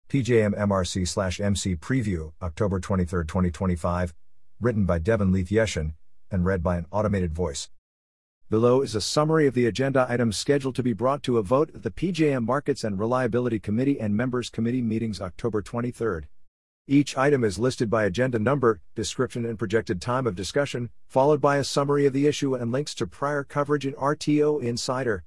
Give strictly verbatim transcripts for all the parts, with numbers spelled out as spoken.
P J M M R C slash M C Preview, October twenty-third, twenty twenty-five, written by Devin Leith Yeshin, and read by an automated voice. Below is a summary of the agenda items scheduled to be brought to a vote at the P J M Markets and Reliability Committee and Members Committee meetings October twenty-third. Each item is listed by agenda number, description and projected time of discussion, followed by a summary of the issue and links to prior coverage in R T O Insider.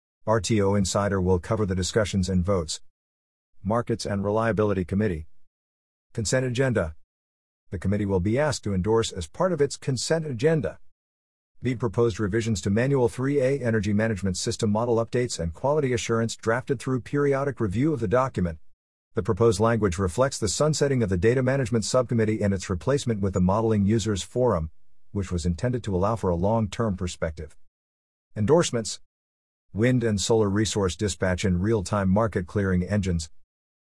R T O Insider will cover the discussions and votes. Markets and Reliability Committee. Consent Agenda. The committee will be asked to endorse as part of its consent agenda the proposed revisions to Manual three A Energy Management System Model Updates and Quality Assurance drafted through periodic review of the document. The proposed language reflects the sunsetting of the Data Management Subcommittee and its replacement with the Modeling Users Forum, which was intended to allow for a long-term perspective. Endorsements. Wind and Solar Resource Dispatch in Real-Time Market Clearing Engines.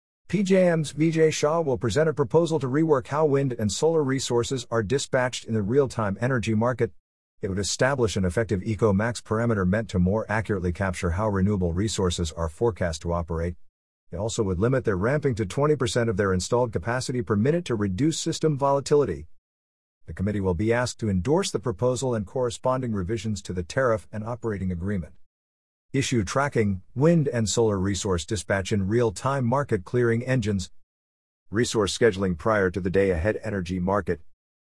P J M's Vijay Shah will present a proposal to rework how wind and solar resources are dispatched in the real-time energy market. It would establish an effective Eco-Max parameter meant to more accurately capture how renewable resources are forecast to operate. It also would limit their ramping to twenty percent of their installed capacity per minute to reduce system volatility. The committee will be asked to endorse the proposal and corresponding revisions to the tariff and operating agreement. Issue Tracking, Wind and Solar Resource Dispatch in Real-Time Market Clearing Engines. Resource Scheduling prior to the day-ahead energy market.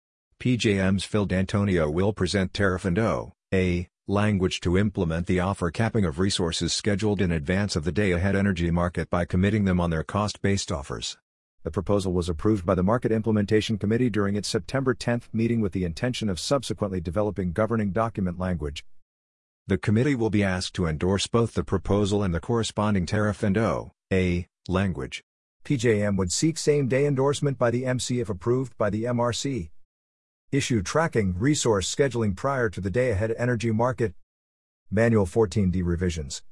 P J M's Phil D'Antonio will present tariff and O A language to implement the offer capping of resources scheduled in advance of the day-ahead energy market by committing them on their cost-based offers. The proposal was approved by the Market Implementation Committee during its September tenth meeting with the intention of subsequently developing governing document language. The committee will be asked to endorse both the proposal and the corresponding tariff and O A language. P J M would seek same-day endorsement by the M C if approved by the M R C. Issue Tracking, Resource Scheduling prior to the day-ahead energy market. Manual fourteen D Revisions.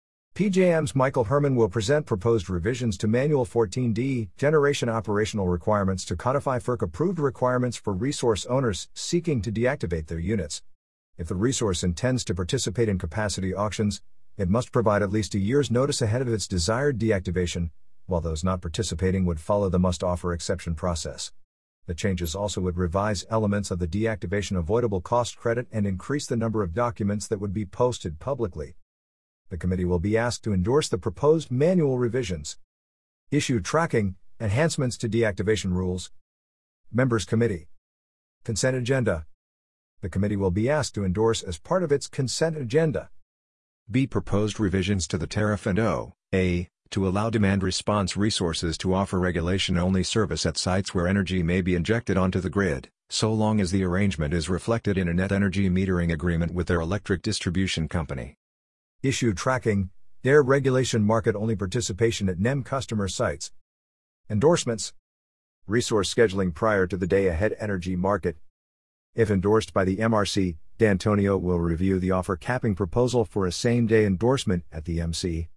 P J M's Michael Herman will present proposed revisions to Manual fourteen D, Generation Operational Requirements to codify F E R C-approved requirements for resource owners seeking to deactivate their units. If the resource intends to participate in capacity auctions, it must provide at least a year's notice ahead of its desired deactivation, while those not participating would follow the must-offer exception process. The changes also would revise elements of the deactivation avoidable cost credit and increase the number of documents that would be posted publicly. The committee will be asked to endorse the proposed manual revisions. Issue Tracking, Enhancements to Deactivation Rules. Members Committee. Consent Agenda. The committee will be asked to endorse as part of its consent agenda B. Proposed revisions to the tariff and O A to allow demand response resources to offer regulation-only service at sites where energy may be injected onto the grid, so long as the arrangement is reflected in a net energy metering agreement with their electric distribution company. Issue Tracking, Their Regulation Market-Only Participation at N E M customer sites. Endorsements. Resource Scheduling prior to the day-ahead energy market. If endorsed by the M R C, D'Antonio will review the offer capping proposal for a same-day endorsement at the M C.